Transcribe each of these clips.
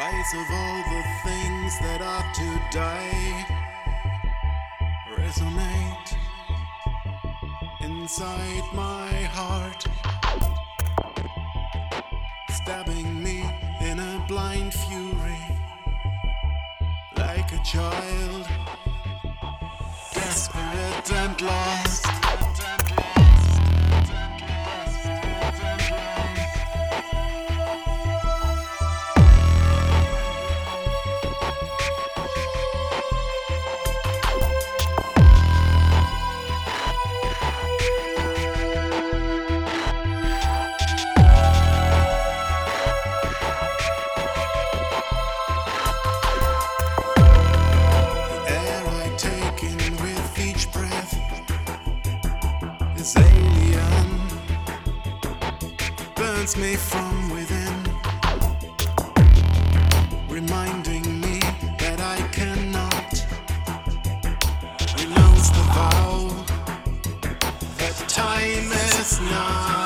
Cries of all the things that are to die resonate inside my heart, stabbing me in a blind fury, like a child, desperate and lost. This alien burns me from within, reminding me that I cannot renounce the vow that time is now.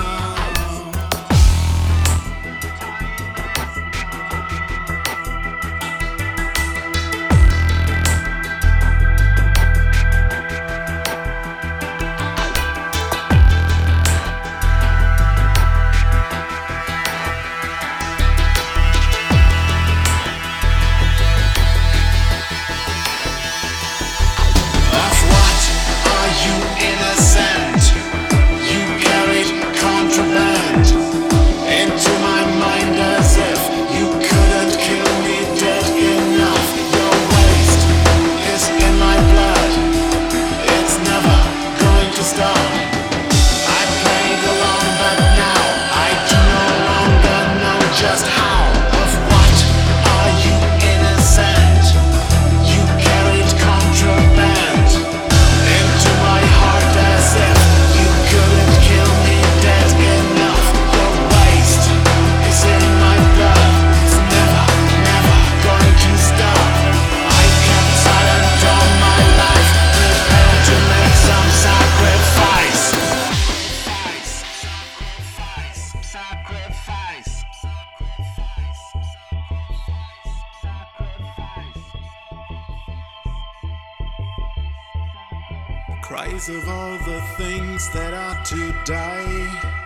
Cries of all the things that are to die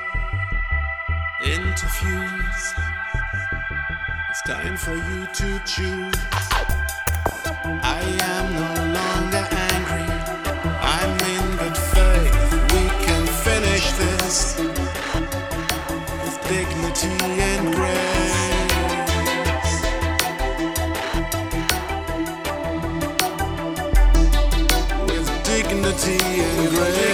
interfuse. It's time for you to choose. I am no longer angry, I'm in good faith. We can finish this with dignity and grace. With dignity and grace.